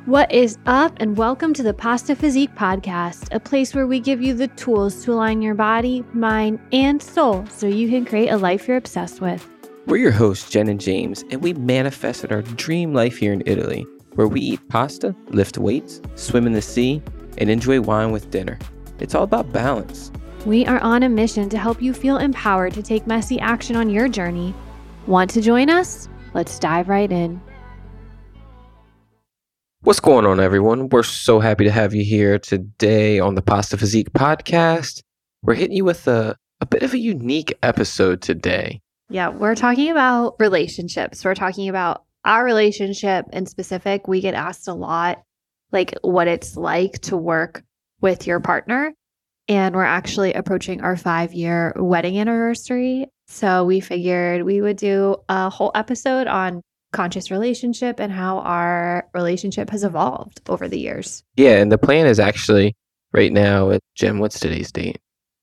What is up, and welcome to the Pasta Physique Podcast, a place where we give you the tools to align your body, mind, and soul so you can create a life you're obsessed with. We're your hosts, Jen and James, and we manifested our dream life here in Italy, where we eat pasta, lift weights, swim in the sea, and enjoy wine with dinner. It's all about balance. We are on a mission to help you feel empowered to take messy action on your journey. Want to join us? Let's dive right in. What's going on, everyone? We're so happy to have you here today on the Pasta Physique Podcast. We're hitting you with a bit of a unique episode today. Yeah, we're talking about relationships. We're talking about our relationship in specific. We get asked a lot, like what it's like to work with your partner. And we're actually approaching our 5-year wedding anniversary. So we figured we would do a whole episode on conscious relationship and how our relationship has evolved over the years. Yeah, and the plan is actually right now, Jen, what's today's date?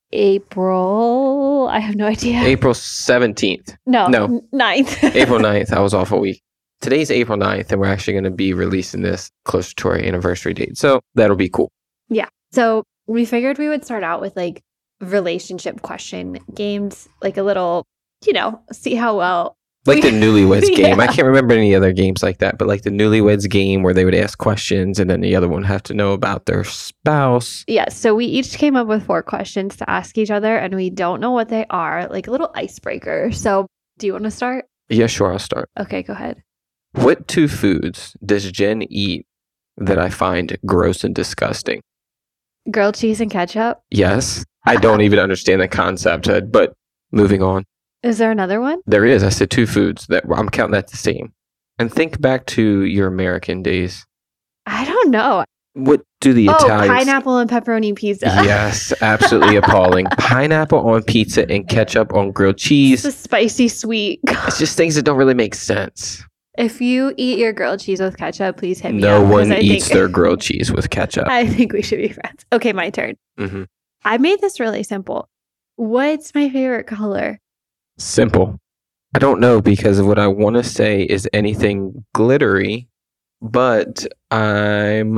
April, I have no idea. April 17th. No, 9th. April 9th. I was off a week. Today's April 9th, and we're actually going to be releasing this closer to our anniversary date. So that'll be cool. Yeah. So we figured we would start out with like relationship question games, like a little, see how well. Like the Newlyweds game. Yeah. I can't remember any other games like that, but like the Newlyweds game where they would ask questions and then the other one have to know about their spouse. Yeah. So we each came up with 4 questions to ask each other, and we don't know what they are, like a little icebreaker. So do you want to start? Yeah, sure. I'll start. Okay, go ahead. What 2 foods does Jen eat that I find gross and disgusting? Grilled cheese and ketchup. Yes. I don't even understand the concept, but moving on. Is there another one? There is. I said 2 foods that I'm counting that the same. And think back to your American days. I don't know. What do the Italians... Pineapple and pepperoni pizza. Yes, absolutely appalling. Pineapple on pizza and ketchup on grilled cheese. It's a spicy sweet. It's just things that don't really make sense. If you eat your grilled cheese with ketchup, please hit me No up. one eats their grilled cheese with ketchup. I think we should be friends. Okay, my turn. Mm-hmm. I made this really simple. What's my favorite color? Simple. I don't know, because of what I want to say is anything glittery, but I'm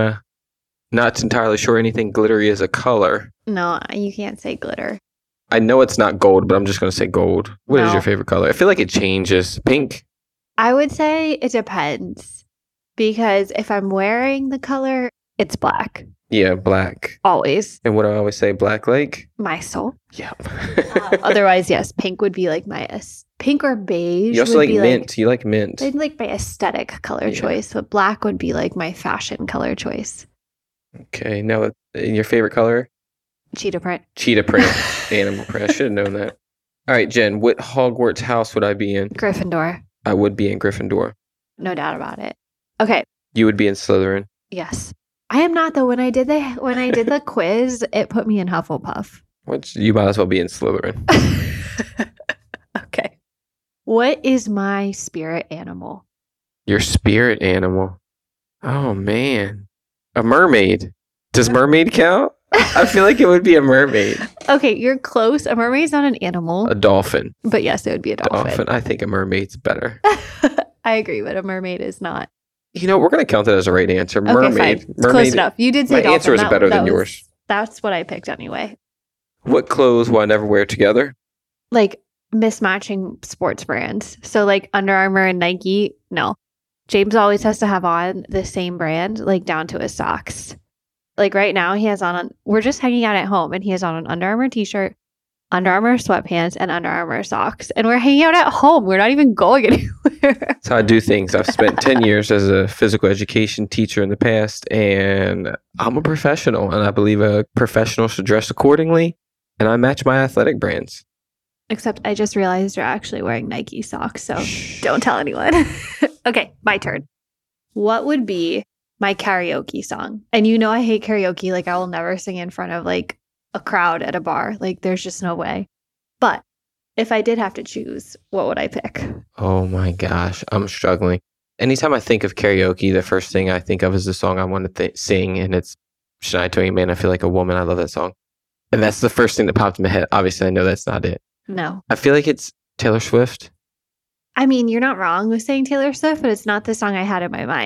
not entirely sure anything glittery is a color. No, you can't say glitter. I know it's not gold, but I'm just going to say gold. What is No. your favorite color? I feel like it changes. Pink? I would say it depends, because if I'm wearing the color, it's black. Yeah, black. Always. And what do I always say? Black Lake? My soul. Yeah. Otherwise, yes, pink would be like pink or beige. You also would like be mint. You like mint. I'd like my aesthetic color choice, but black would be like my fashion color choice. Okay. Now, your favorite color? Cheetah print. Cheetah print. Animal print. I should have known that. All right, Jen, what Hogwarts house would I be in? Gryffindor. I would be in Gryffindor. No doubt about it. Okay. You would be in Slytherin. Yes. I am not though. When I did the quiz, it put me in Hufflepuff. You might as well be in Slytherin. Okay. What is my spirit animal? Your spirit animal. Oh, man. A mermaid. Does mermaid count? I feel like it would be a mermaid. Okay, you're close. A mermaid's not an animal. A dolphin. But yes, it would be a dolphin. I think a mermaid's better. I agree, but a mermaid is not. We're going to count that as a right answer. Okay, Mermaid. fine. It's Mermaid. close enough. You did say My dolphin. answer is better than yours. That's what I picked anyway. What clothes will I never wear together? Like mismatching sports brands. So like Under Armour and Nike. No. James always has to have on the same brand, like down to his socks. Like right now he has on, we're just hanging out at home and he has on an Under Armour t-shirt, Under Armour sweatpants, and Under Armour socks. And we're hanging out at home. We're not even going anywhere. That's how I do things. I've spent 10 years as a physical education teacher in the past, and I'm a professional, and I believe a professional should dress accordingly, and I match my athletic brands. Except I just realized you're actually wearing Nike socks, so don't tell anyone. Okay, my turn. What would be my karaoke song? And I hate karaoke. Like I will never sing in front of like a crowd at a bar. Like there's just no way. But if I did have to choose, what would I pick? Oh my gosh, I'm struggling. Anytime I think of karaoke, the first thing I think of is the song I want to sing, and it's Shania Twain, Man, I Feel Like a Woman. I love that song. And that's the first thing that popped in my head. Obviously, I know that's not it. No. I feel like it's Taylor Swift. I mean, you're not wrong with saying Taylor Swift, but it's not the song I had in my mind.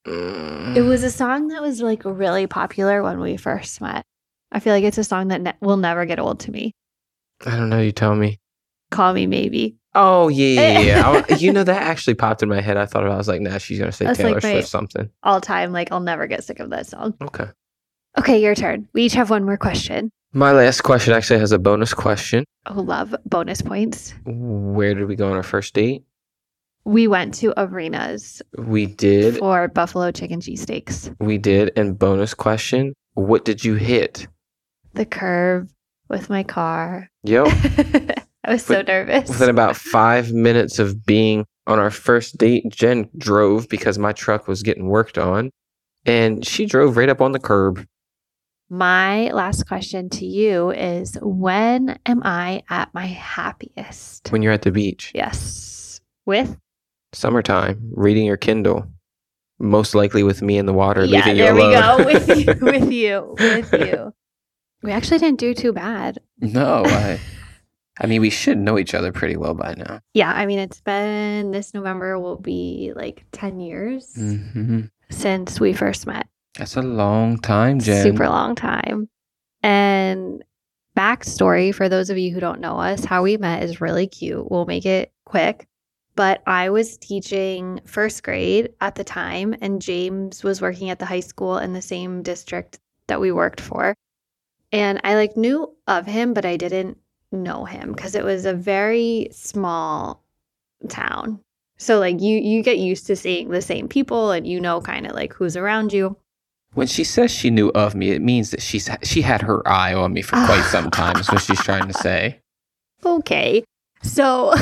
It was a song that was like really popular when we first met. I feel like it's a song that will never get old to me. I don't know. You tell me. Call Me Maybe. Oh, yeah. That actually popped in my head. I thought about it. I was like, nah, she's going to say That's Taylor like my Swift something. all time. Like, I'll never get sick of that song. Okay. Okay, your turn. We each have one more question. My last question actually has a bonus question. Oh, love bonus points. Where did we go on our first date? We went to Arenas We did. for buffalo chicken cheesesteaks. We did. And bonus question, what did you hit? The curve with my car. Yo. I was so nervous. Within about 5 minutes of being on our first date, Jen drove because my truck was getting worked on. And she drove right up on the curb. My last question to you is, when am I at my happiest? When you're at the beach. Yes. With? Summertime, reading your Kindle. Most likely with me in the water, Yeah, leaving you there alone. we go. With you. We actually didn't do too bad. No, I mean, we should know each other pretty well by now. Yeah, I mean, it's been, this November will be like 10 years since we first met. That's a long time, Jen. Super long time. And backstory for those of you who don't know us, how we met is really cute. We'll make it quick. But I was teaching first grade at the time, and James was working at the high school in the same district that we worked for. And I like knew of him, but I didn't know him because it was a very small town. So like you get used to seeing the same people, and you know kind of like who's around you. When she says she knew of me, it means that she had her eye on me for quite some time, is what she's trying to say. Okay. So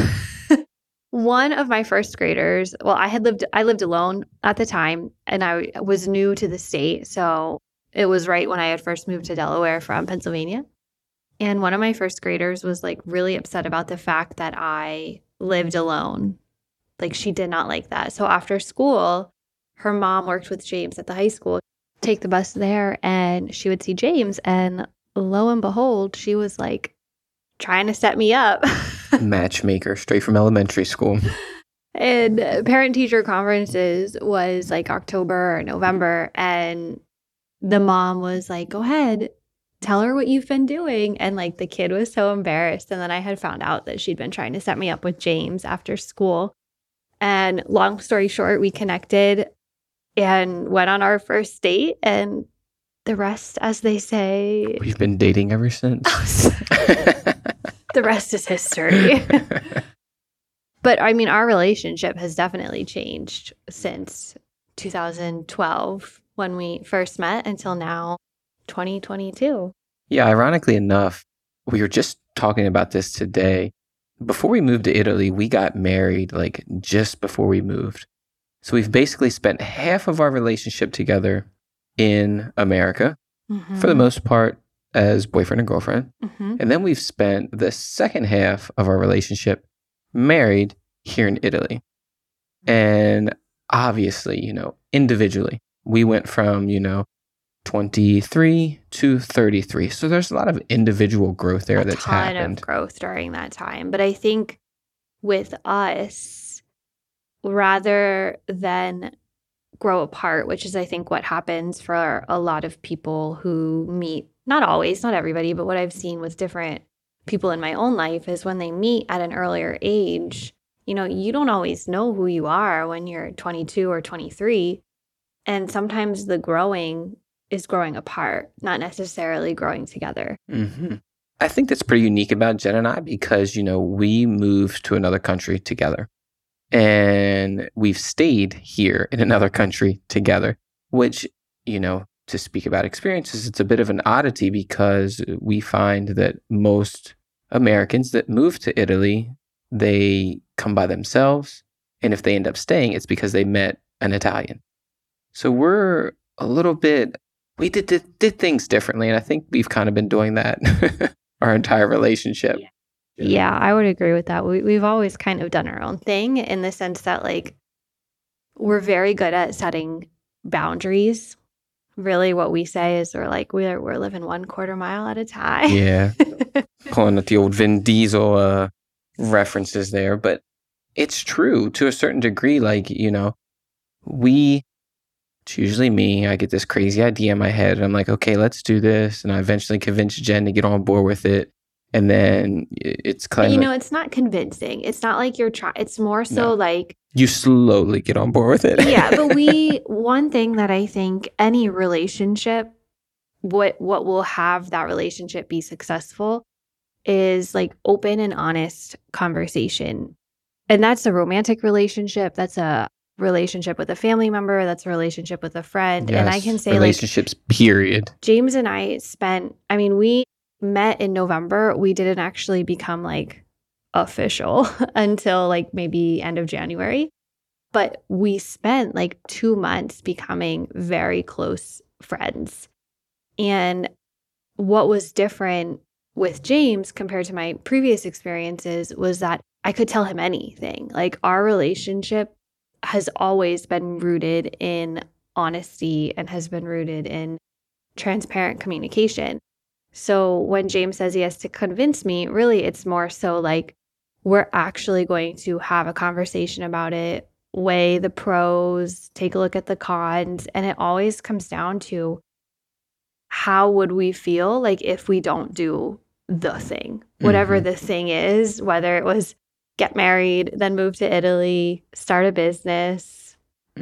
one of my first graders, well, I lived alone at the time, and I was new to the state. So it was right when I had first moved to Delaware from Pennsylvania. And one of my first graders was like really upset about the fact that I lived alone. Like, she did not like that. So after school, her mom worked with James at the high school, take the bus there, and she would see James. And lo and behold, she was like trying to set me up. Matchmaker, straight from elementary school. And parent-teacher conferences was like October or November. And the mom was like, go ahead, tell her what you've been doing. And like the kid was so embarrassed. And then I had found out that she'd been trying to set me up with James after school. And long story short, we connected and went on our first date. And the rest, as they say, We've been dating ever since. the rest is history. But I mean, our relationship has definitely changed since 2012 when we first met until now, 2022. Yeah, ironically enough, we were just talking about this today. Before we moved to Italy, we got married like just before we moved. So we've basically spent half of our relationship together in America, for the most part, as boyfriend and girlfriend. And then we've spent the second half of our relationship married here in Italy. And obviously, individually, we went from, 23 to 33. So there's a lot of individual growth there that's happened. A ton of growth during that time. But I think with us, rather than grow apart, which is I think what happens for a lot of people who meet, not always, not everybody, but what I've seen with different people in my own life is when they meet at an earlier age, you don't always know who you are when you're 22 or 23. And sometimes the growing is growing apart, not necessarily growing together. I think that's pretty unique about Jen and I because, we moved to another country together. And we've stayed here in another country together, which, to speak about experiences, it's a bit of an oddity because we find that most Americans that move to Italy, they come by themselves. And if they end up staying, it's because they met an Italian. So we're a little bit, we did things differently. And I think we've kind of been doing that our entire relationship. Yeah, I would agree with that. We've always kind of done our own thing in the sense that like we're very good at setting boundaries. Really what we say is we're living 1/4 mile at a time. Yeah. Pulling at the old Vin Diesel references there. But it's true to a certain degree. Like, we it's usually me. I get this crazy idea in my head and I'm like, okay, let's do this. And I eventually convince Jen to get on board with it. And then it's But, kind you of know, it's not convincing. It's not like you're trying. It's more so no, like, you slowly get on board with it. yeah, but one thing that I think any relationship, what will have that relationship be successful is like open and honest conversation. And that's a romantic relationship. That's a relationship with a family member. That's a relationship with a friend. And I can Yes, say like relationships, period. James and I we met in November. We didn't actually become like official until like maybe end of January. But we spent like 2 months becoming very close friends. And what was different with James compared to my previous experiences was that I could tell him anything. Like our relationship has always been rooted in honesty and has been rooted in transparent communication. So when James says he has to convince me, really it's more so like we're actually going to have a conversation about it, weigh the pros, take a look at the cons, and it always comes down to how would we feel like if we don't do the thing, whatever the thing is, whether it was get married, then move to Italy, start a business.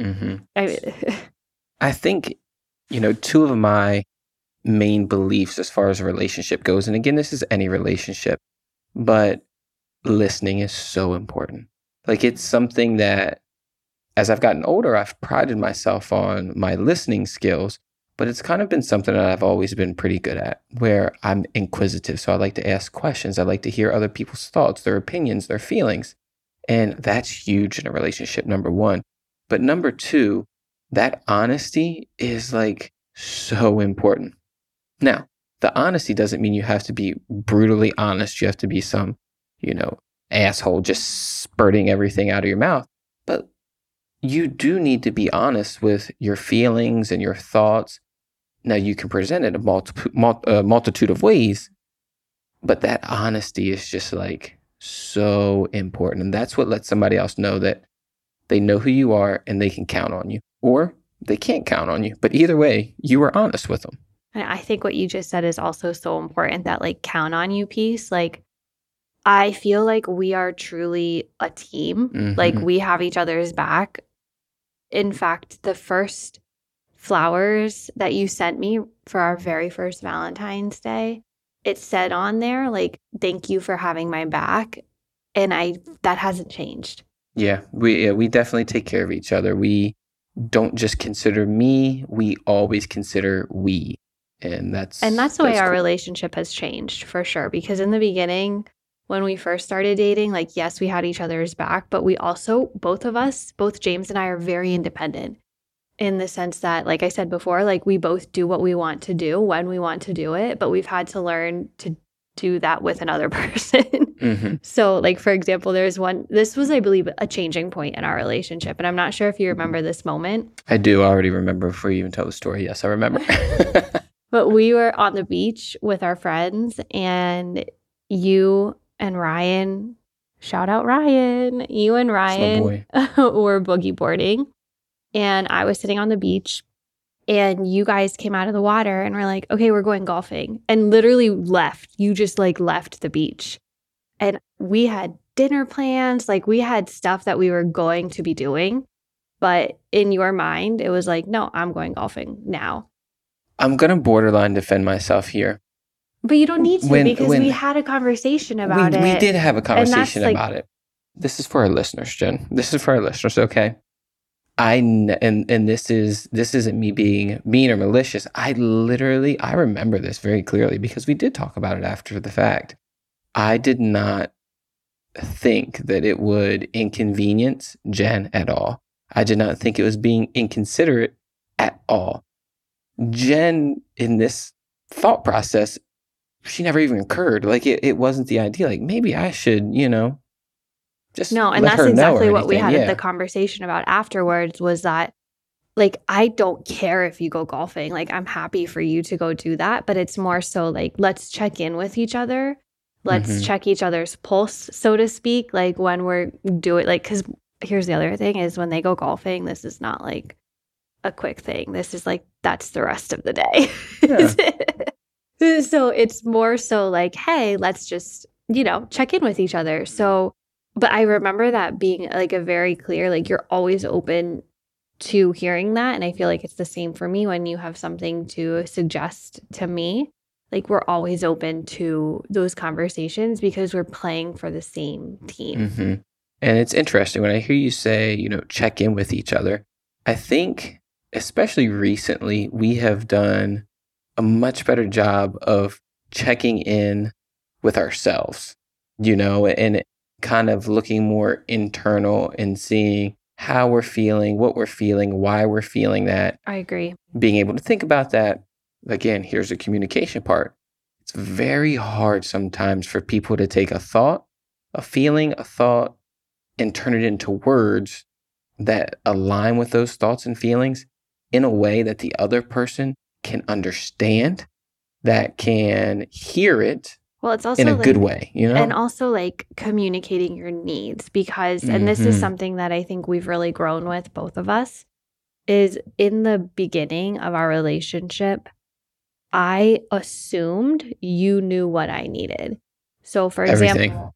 I think, two of my main beliefs as far as a relationship goes, and again, this is any relationship, but listening is so important. Like it's something that as I've gotten older, I've prided myself on my listening skills, but it's kind of been something that I've always been pretty good at, where I'm inquisitive. So I like to ask questions. I like to hear other people's thoughts, their opinions, their feelings. And that's huge in a relationship, number one. But number two, that honesty is like so important. Now, the honesty doesn't mean you have to be brutally honest. You have to be some, asshole just spurting everything out of your mouth. But you do need to be honest with your feelings and your thoughts. Now, you can present it a multitude of ways, but that honesty is just like so important. And that's what lets somebody else know that they know who you are and they can count on you, or they can't count on you. But either way, you were honest with them. And I think what you just said is also so important, that like count on you piece. Like I feel like we are truly a team. Like we have each other's back. In fact, the first flowers that you sent me for our very first Valentine's Day, it said on there, like, thank you for having my back. And that hasn't changed. Yeah, we definitely take care of each other. We don't just consider me, we always consider we. And that's the way our relationship has changed for sure. Because in the beginning, when we first started dating, like, yes, we had each other's back, but we also, both James and I, are very independent in the sense that, like I said before, like we both do what we want to do when we want to do it, but we've had to learn to do that with another person. So like, for example, this was, I believe, a changing point in our relationship. And I'm not sure if you remember this moment. I do. I already remember before you even tell the story. Yes, I remember. But we were on the beach with our friends, and you and Ryan, shout out Ryan, you and Ryan were boogie boarding. And I was sitting on the beach, and you guys came out of the water and were like, okay, we're going golfing, and literally left. You just like left the beach. And we had dinner plans. Like we had stuff that we were going to be doing. But in your mind, it was like, no, I'm going golfing now. I'm going to borderline defend myself here. But you don't need to, because we had a conversation about it. We did have a conversation about it. This is for our listeners, Jen. This is for our listeners, okay? And this isn't me being mean or malicious. I remember this very clearly because we did talk about it after the fact. I did not think that it would inconvenience Jen at all. I did not think it was being inconsiderate at all. Jen, in this thought process, she never even occurred. Like it wasn't the idea. Like maybe I should, just no. And that's exactly what we had the conversation about afterwards. Was that like, I don't care if you go golfing. Like I'm happy for you to go do that, but it's more so like, let's check in with each other. Let's check each other's pulse, so to speak. Like when we're doing, like, because here's the other thing is when they go golfing, this is not like a quick thing. This is like, that's the rest of the day. Yeah. So it's more so like, hey, let's just, check in with each other. So, but I remember that being like a very clear, like you're always open to hearing that. And I feel like it's the same for me when you have something to suggest to me. Like we're always open to those conversations because we're playing for the same team. Mm-hmm. And it's interesting when I hear you say, check in with each other. I think, especially recently, we have done a much better job of checking in with ourselves, and kind of looking more internal and seeing how we're feeling, what we're feeling, why we're feeling that. I agree. Being able to think about that. Again, here's the communication part. It's very hard sometimes for people to take a thought, a feeling, a thought, and turn it into words that align with those thoughts and feelings in a way that the other person can understand, that can hear it. Well, it's also in a good way, And also like communicating your needs because, and this is something that I think we've really grown with, both of us, is in the beginning of our relationship, I assumed you knew what I needed. So for example,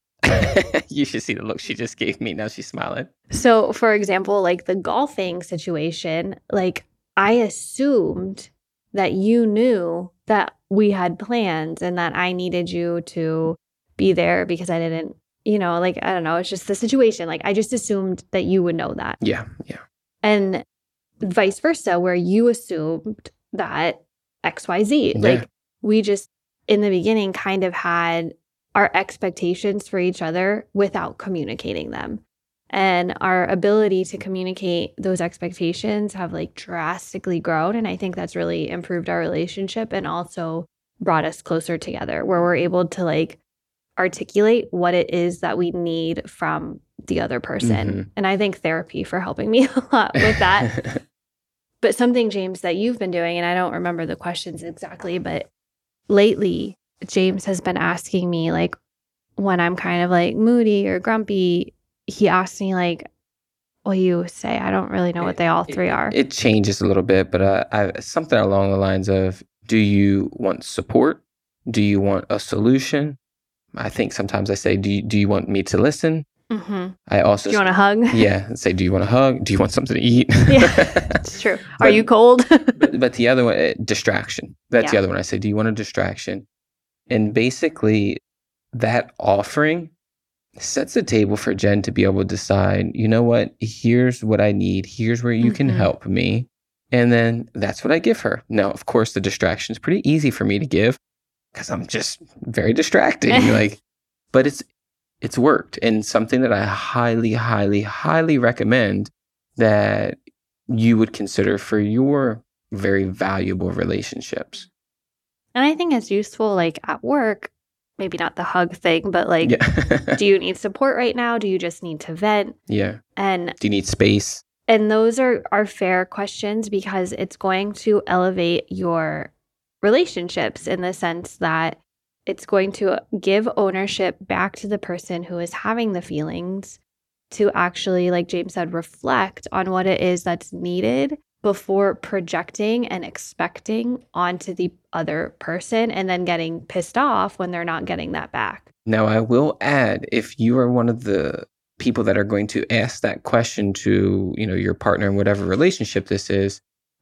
you should see the look she just gave me. Now she's smiling. So for example, like the golfing situation, like I assumed that you knew that we had plans and that I needed you to be there because I didn't, like, I don't know. It's just the situation. Like I just assumed that you would know that. Yeah. Yeah. And vice versa, where you assumed that XYZ. Yeah. Like we just in the beginning kind of had our expectations for each other without communicating them. And our ability to communicate those expectations have like drastically grown. And I think that's really improved our relationship and also brought us closer together where we're able to like articulate what it is that we need from the other person. Mm-hmm. And I thank therapy for helping me a lot with that. But something, James, that you've been doing, and I don't remember the questions exactly, but lately, James has been asking me like when I'm kind of like moody or grumpy, he asks me like, well, you say, I don't really know what they all three are. It changes a little bit, but something along the lines of, do you want support? Do you want a solution? I think sometimes I say, do you want me to listen? Mm-hmm. I also do you want a hug? Yeah, say, do you want a hug? Do you want something to eat? Yeah, it's true. Are you cold? but the other one, distraction. That's the other one. I say, do you want a distraction? And basically, that offering sets the table for Jen to be able to decide, you know what, here's what I need. Here's where you can help me. And then that's what I give her. Now, of course, the distraction is pretty easy for me to give because I'm just very distracting. But it's worked, and something that I highly, highly, highly recommend that you would consider for your very valuable relationships. And I think it's useful like at work. Maybe not the hug thing, but like, do you need support right now? Do you just need to vent? Yeah. And do you need space? And those are fair questions because it's going to elevate your relationships in the sense that it's going to give ownership back to the person who is having the feelings to actually, like James said, reflect on what it is that's needed before projecting and expecting onto the other person and then getting pissed off when they're not getting that back. Now, I will add, if you are one of the people that are going to ask that question to, your partner in whatever relationship this is,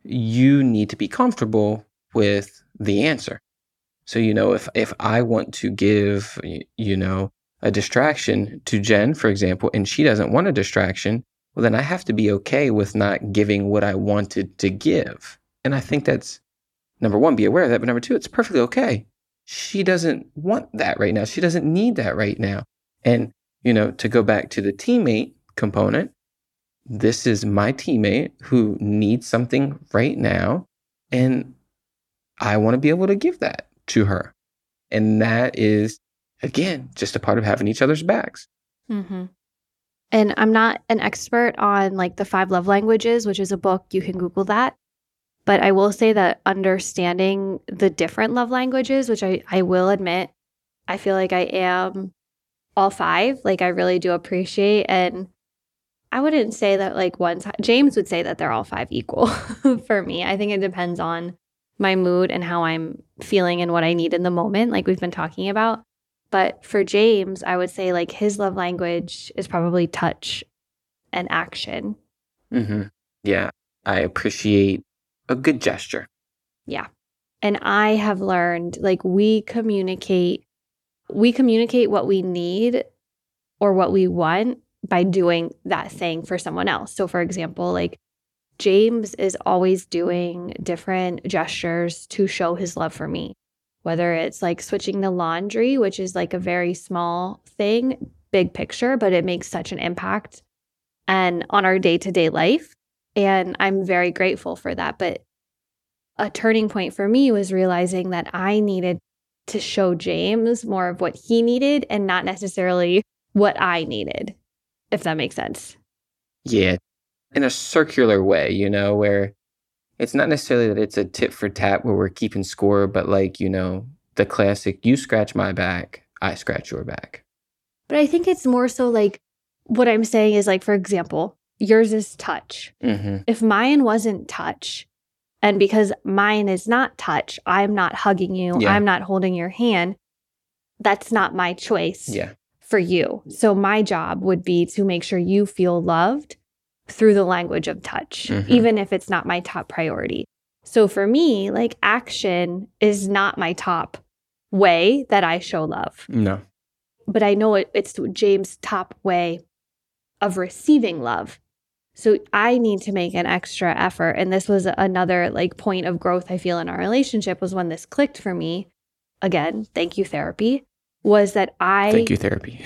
you need to be comfortable with the answer. So, if I want to give, a distraction to Jen, for example, and she doesn't want a distraction, well, then I have to be okay with not giving what I wanted to give. And I think that's, number one, be aware of that. But number two, it's perfectly okay. She doesn't want that right now. She doesn't need that right now. And, to go back to the teammate component, this is my teammate who needs something right now. And I want to be able to give that to her. And that is, again, just a part of having each other's backs. Mm-hmm. And I'm not an expert on like the 5 love languages, which is a book. You can Google that. But I will say that understanding the different love languages, which I will admit, I feel like I am all 5. Like I really do appreciate. And I wouldn't say that like James would say that they're all 5 equal for me. I think it depends on my mood and how I'm feeling and what I need in the moment, like we've been talking about. But for James, I would say like his love language is probably touch and action. Mm-hmm. Yeah. I appreciate a good gesture. Yeah. And I have learned like we communicate what we need or what we want by doing that thing for someone else. So for example, like James is always doing different gestures to show his love for me, whether it's like switching the laundry, which is like a very small thing, big picture, but it makes such an impact and on our day-to-day life. And I'm very grateful for that. But a turning point for me was realizing that I needed to show James more of what he needed and not necessarily what I needed, if that makes sense. Yeah. In a circular way, you know, where it's not necessarily that it's a tit for tat where we're keeping score, but like, you know, the classic, you scratch my back, I scratch your back. But I think it's more so like what I'm saying is like, for example, yours is touch. Mm-hmm. If mine wasn't touch, and because mine is not touch, I'm not hugging you, Yeah. I'm not holding your hand, that's not my choice Yeah. for you. So my job would be to make sure you feel loved through the language of touch, Mm-hmm. even if it's not my top priority. So for me, like action is not my top way that I show love. No. But I know it's James' top way of receiving love. So I need to make an extra effort. And this was another like point of growth I feel in our relationship was when this clicked for me. Again, thank you, therapy. Was that Thank you, therapy.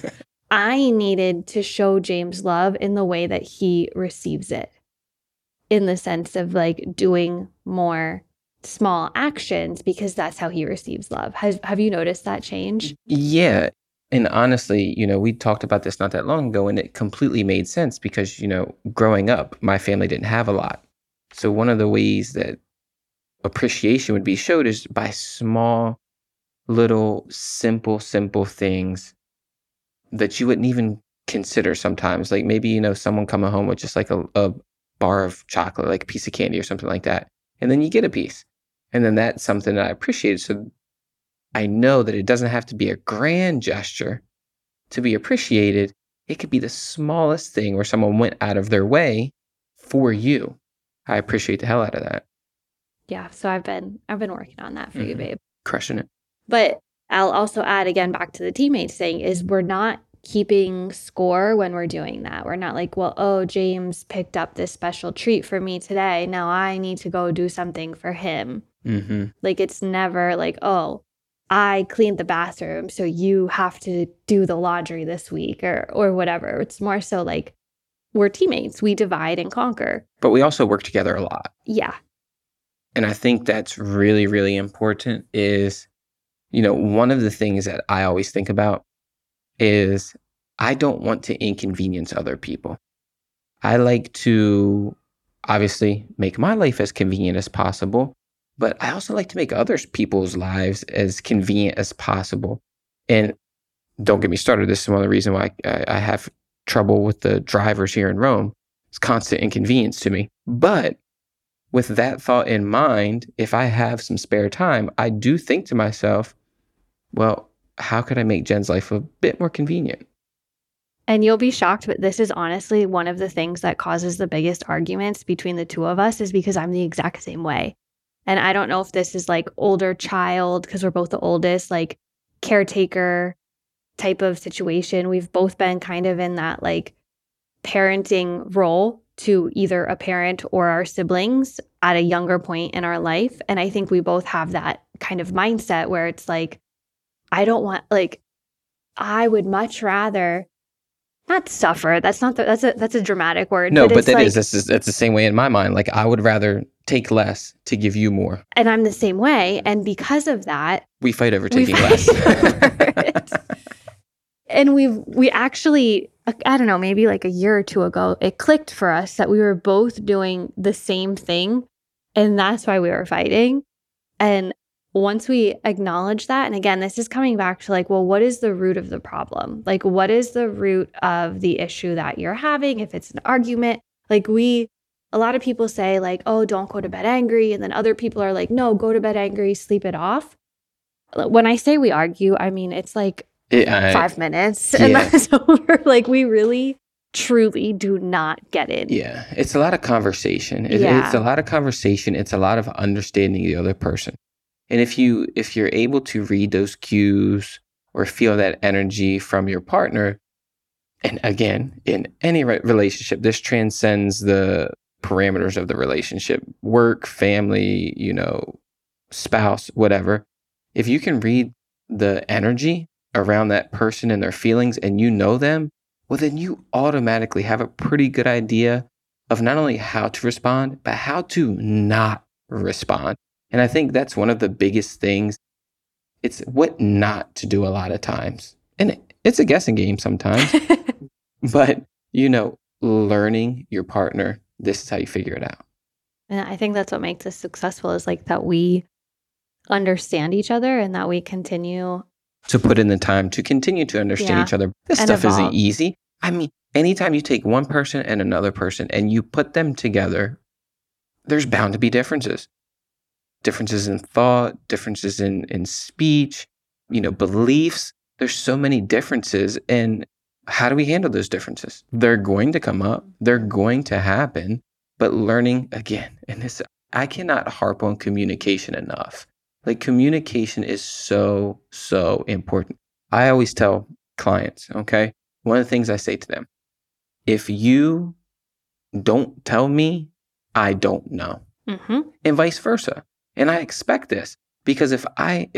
I needed to show James love in the way that he receives it, in the sense of like doing more small actions because that's how he receives love. Have you noticed that change? Yeah. And honestly, you know, we talked about this not that long ago and it completely made sense because, you know, growing up, my family didn't have a lot. So one of the ways that appreciation would be showed is by small, little, simple things that you wouldn't even consider sometimes. Like maybe, you know, someone coming home with just like a bar of chocolate, like a piece of candy or something like that. And then you get a piece. And then that's something that I appreciated. So I know that it doesn't have to be a grand gesture to be appreciated. It could be the smallest thing where someone went out of their way for you. I appreciate the hell out of that. Yeah. So I've been working on that for you, babe. Crushing it. But I'll also add again back to the teammates thing is we're not keeping score when we're doing that. We're not like, well, oh, James picked up this special treat for me today. Now I need to go do something for him. Mm-hmm. Like it's never like, oh, I cleaned the bathroom, so you have to do the laundry this week or whatever. It's more so like we're teammates. We divide and conquer. But we also work together a lot. Yeah. And I think that's really, really important is, you know, one of the things that I always think about is I don't want to inconvenience other people. I like to obviously make my life as convenient as possible, but I also like to make other people's lives as convenient as possible. And don't get me started. This is one of the reasons why I have trouble with the drivers here in Rome. It's constant inconvenience to me. But with that thought in mind, if I have some spare time, I do think to myself, well, how could I make Jen's life a bit more convenient? And you'll be shocked, but this is honestly one of the things that causes the biggest arguments between the two of us is because I'm the exact same way. And I don't know if this is like older child, because we're both the oldest, like caretaker type of situation. We've both been kind of in that like parenting role to either a parent or our siblings at a younger point in our life. And I think we both have that kind of mindset where it's like, I don't want, like, I would much rather not suffer. That's not that's a dramatic word. No, but that like, is that's the same way in my mind. Like I would rather take less to give you more. And I'm the same way. And because of that, we fight over taking less. And we actually, I don't know, maybe like a year or two ago, it clicked for us that we were both doing the same thing. And that's why we were fighting. And once we acknowledge that, and again, this is coming back to like, well, what is the root of the problem? Like, what is the root of the issue that you're having? If it's an argument, like a lot of people say like, oh, don't go to bed angry. And then other people are like, no, go to bed angry, sleep it off. When I say we argue, I mean, it's like 5 minutes and that's over. Like, we really truly do not get it. Yeah. It's a lot of conversation. It's a lot of conversation. It's a lot of understanding the other person. And if you're able to read those cues or feel that energy from your partner, and again, in any relationship, this transcends the parameters of the relationship, work, family, spouse, whatever. If you can read the energy around that person and their feelings and you know them, well, then you automatically have a pretty good idea of not only how to respond, but how to not respond. And I think that's one of the biggest things. It's what not to do a lot of times. And it's a guessing game sometimes. But, learning your partner, this is how you figure it out. And I think that's what makes us successful is like that we understand each other and that we continue to put in the time to continue to understand each other. This stuff isn't easy. I mean, anytime you take one person and another person and you put them together, there's bound to be differences. Differences in thought, differences in speech, beliefs. There's so many differences. And how do we handle those differences? They're going to come up. They're going to happen. But learning, again, and this, I cannot harp on communication enough. Like, communication is so, so important. I always tell clients, okay? One of the things I say to them, if you don't tell me, I don't know. Mm-hmm. And vice versa. And I expect this because if I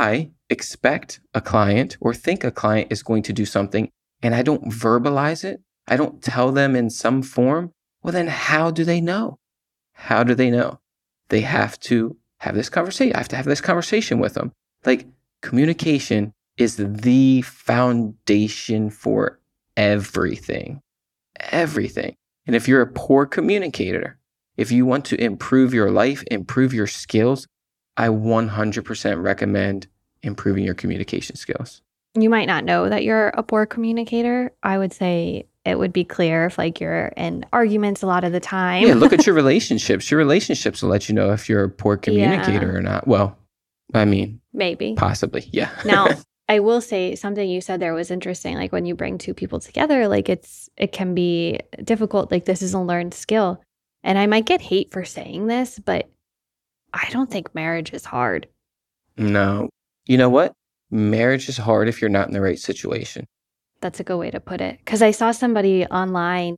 expect a client or think a client is going to do something and I don't verbalize it, I don't tell them in some form, well, then how do they know? How do they know? They have to have this conversation. I have to have this conversation with them. Like, communication is the foundation for everything. Everything. And if you're a poor communicator, if you want to improve your life, improve your skills, I 100% recommend improving your communication skills. You might not know that you're a poor communicator. I would say it would be clear if like you're in arguments a lot of the time. Yeah, look at your relationships. Your relationships will let you know if you're a poor communicator or not. Well, I mean, maybe. Possibly, yeah. Now, I will say something you said there was interesting. Like, when you bring two people together, like it can be difficult. Like, this is a learned skill. And I might get hate for saying this, but I don't think marriage is hard. No. You know what? Marriage is hard if you're not in the right situation. That's a good way to put it. Because I saw somebody online,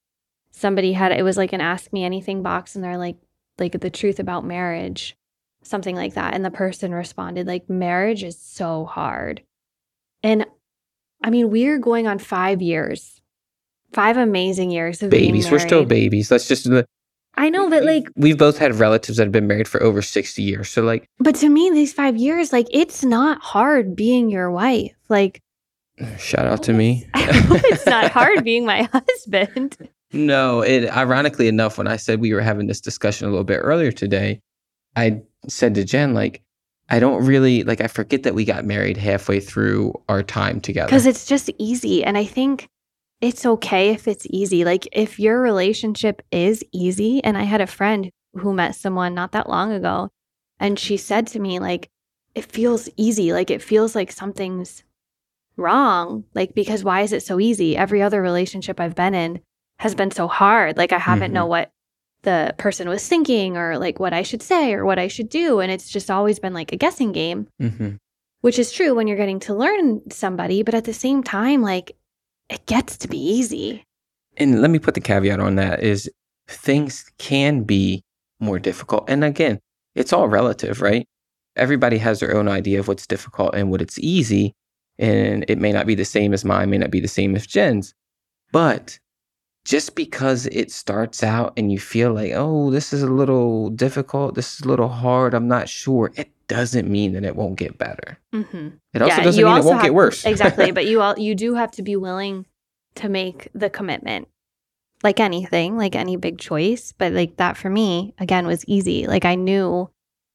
it was like an Ask Me Anything box, and they're like the truth about marriage, something like that. And the person responded, like, marriage is so hard. And I mean, we're going on 5 years, 5 amazing years of being married. We're still babies. Let's just... I know, but like... We've both had relatives that have been married for over 60 years. So like... But to me, these 5 years, like, it's not hard being your wife. Like... Shout out to me. I hope it's not hard being my husband. No, ironically enough, when I said we were having this discussion a little bit earlier today, I said to Jen, like, I don't really... Like, I forget that we got married halfway through our time together. Because it's just easy. And I think... it's okay if it's easy. Like, if your relationship is easy, and I had a friend who met someone not that long ago, and she said to me, like, it feels easy. Like, it feels like something's wrong. Like, because why is it so easy? Every other relationship I've been in has been so hard. Like, I haven't know what the person was thinking or like what I should say or what I should do. And it's just always been like a guessing game, which is true when you're getting to learn somebody. But at the same time, like, it gets to be easy. And let me put the caveat on that is things can be more difficult. And again, it's all relative, right? Everybody has their own idea of what's difficult and what it's easy. And it may not be the same as mine, may not be the same as Jen's. But just because it starts out and you feel like, oh, this is a little difficult, this is a little hard, I'm not sure, it doesn't mean that it won't get better. It also doesn't mean it won't get worse. Exactly. But you do have to be willing to make the commitment. Like anything, like any big choice. But like that for me, again, was easy. Like I knew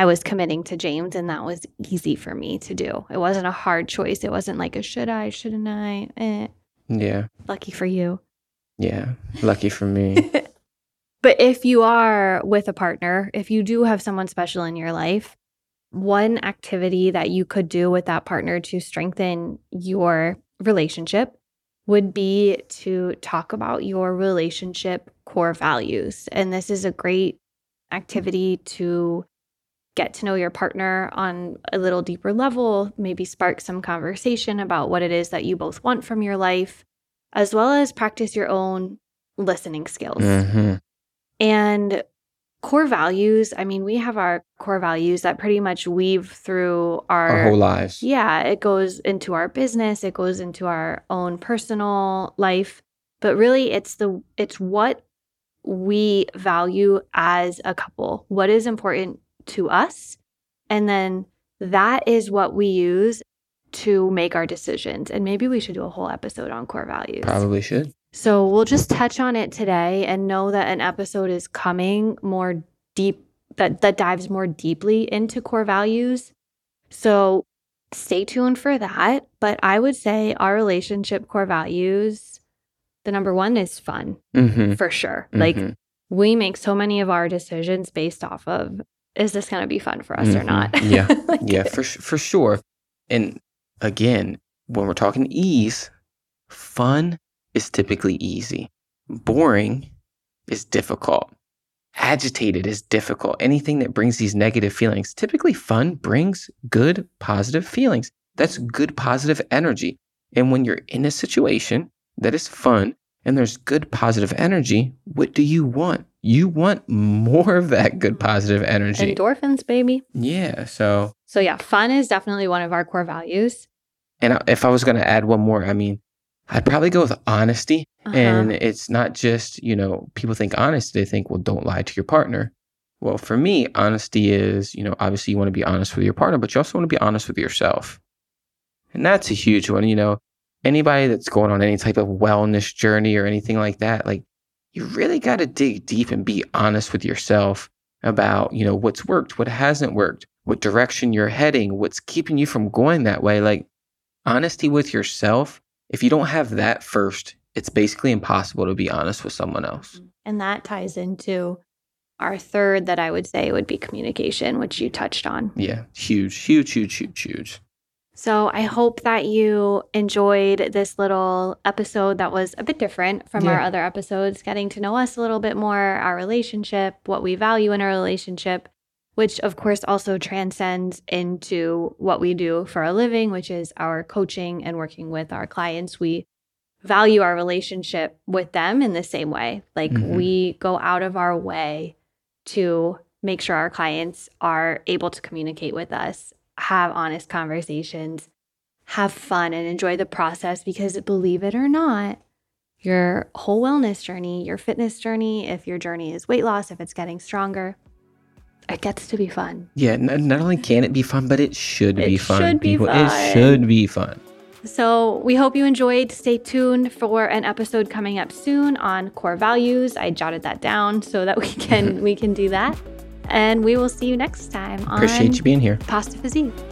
I was committing to James, and that was easy for me to do. It wasn't a hard choice. It wasn't like a should I, shouldn't I? Yeah. Lucky for you. Yeah. Lucky for me. But if you are with a partner, if you do have someone special in your life, one activity that you could do with that partner to strengthen your relationship would be to talk about your relationship core values. And this is a great activity to get to know your partner on a little deeper level, maybe spark some conversation about what it is that you both want from your life, as well as practice your own listening skills. Mm-hmm. And core values, I mean, we have our core values that pretty much weave through Our whole lives. Yeah, it goes into our business, it goes into our own personal life, but really it's what we value as a couple, what is important to us, and then that is what we use to make our decisions. And maybe we should do a whole episode on core values. Probably should. So we'll just touch on it today and know that an episode is coming more deep, that dives more deeply into core values. So stay tuned for that. But I would say our relationship core values, the number one is fun, for sure. Like we make so many of our decisions based off of, is this going to be fun for us or not? Yeah. Yeah, for sure. And again, when we're talking ease, fun is typically easy. Boring is difficult. Agitated is difficult. Anything that brings these negative feelings. Typically, fun brings good, positive feelings. That's good, positive energy. And when you're in a situation that is fun and there's good, positive energy, what do you want? You want more of that good, positive energy. Endorphins, baby. Yeah. So yeah, fun is definitely one of our core values. And if I was going to add one more, I mean, I'd probably go with honesty. And it's not just, people think honesty, they think, well, don't lie to your partner. Well, for me, honesty is, obviously you want to be honest with your partner, but you also want to be honest with yourself. And that's a huge one. Anybody that's going on any type of wellness journey or anything like that, like you really got to dig deep and be honest with yourself about, what's worked, what hasn't worked, what direction you're heading, what's keeping you from going that way. Like honesty with yourself. If you don't have that first, it's basically impossible to be honest with someone else. And that ties into our third that I would say would be communication, which you touched on. Yeah, huge. So I hope that you enjoyed this little episode that was a bit different from our other episodes, getting to know us a little bit more, our relationship, what we value in our relationship, which of course also transcends into what we do for a living, which is our coaching and working with our clients. We value our relationship with them in the same way. Like we go out of our way to make sure our clients are able to communicate with us, have honest conversations, have fun, and enjoy the process, because believe it or not, your whole wellness journey, your fitness journey, if your journey is weight loss, if it's getting stronger, it gets to be fun. Yeah, not only can it be fun, but it should be fun. It should be fun. So we hope you enjoyed. Stay tuned for an episode coming up soon on core values. I jotted that down so that we can do that. And we will see you next time on Appreciate you being here. Pasta Physique.